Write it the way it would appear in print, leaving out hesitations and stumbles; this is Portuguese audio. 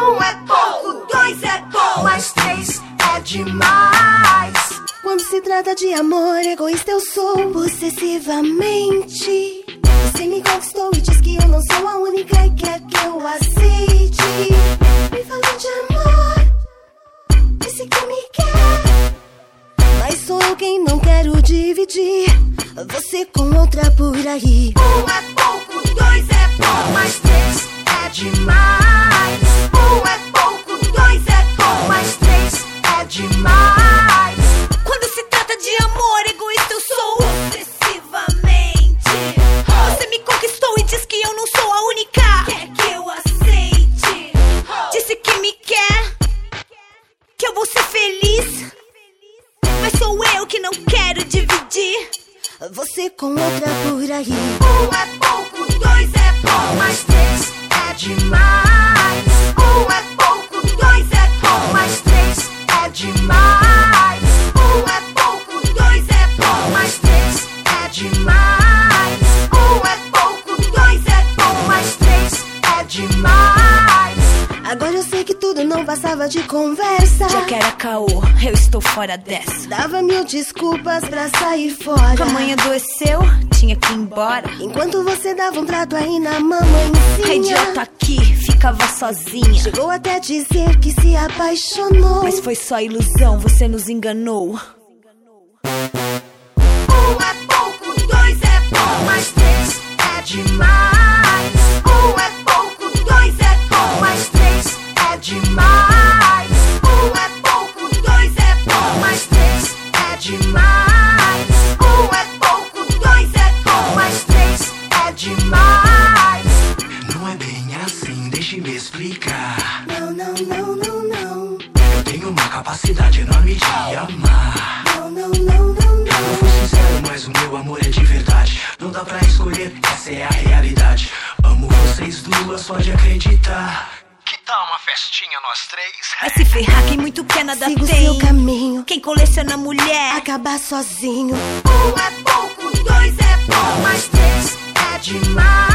Um é pouco, dois é bom, mas três é demais. Quando se trata de amor, egoísta eu sou possessivamente. Você me conquistou e diz que eu não sou a única e quer que eu aceite. Me falou de amor, disse que me quer, mas sou eu quem não quero dividir você com outra por aí. Um é pouco, dois é bom, mas três é demais. Um é pouco, dois é bom, mas três é demais. Quando se trata de amor, egoísta eu sou possessivamente. Você me conquistou e diz que eu não sou a única, quer que eu aceite. Disse que me quer, que eu vou ser feliz, mas sou eu que não quero dividir você com outra por aí. Um é pouco, dois é bom, mas três é demais. Um é pouco, dois é bom, mas três é demais. Um é pouco, dois é bom, mas três é demais. Um é pouco, dois é bom, mas três é demais. Agora eu sei que tudo não passava de conversa. Já que era caô, eu estou fora dessa. Dava mil desculpas pra sair fora. A mãe adoeceu, tinha que ir embora. Enquanto você dava um trato aí na mamãezinha. A idiota aqui ficava sozinha. Chegou até a dizer que se apaixonou, mas foi só ilusão, você nos enganou. Um é pouco, dois é bom, mas três é demais. Um é pouco, dois é bom, mas três é demais. Um é pouco, dois é bom, mas três é demais. Um é pouco, dois é bom, mas três é demais. Não é bem assim, deixe-me explicar. Não, não, não, não, não. Eu tenho uma capacidade enorme de amar. Não, não, não, não, Eu não. fui sincero, mas o meu amor é de verdade. Não dá pra escolher, essa é a realidade. Amo vocês duas, pode acreditar. Que tal uma festinha nós três? Vai se ferrar, quem muito quer nada Siga o tem. seu caminho, Quem coleciona mulher acabar sozinho. Um é pouco, dois é bom, mas três é demais.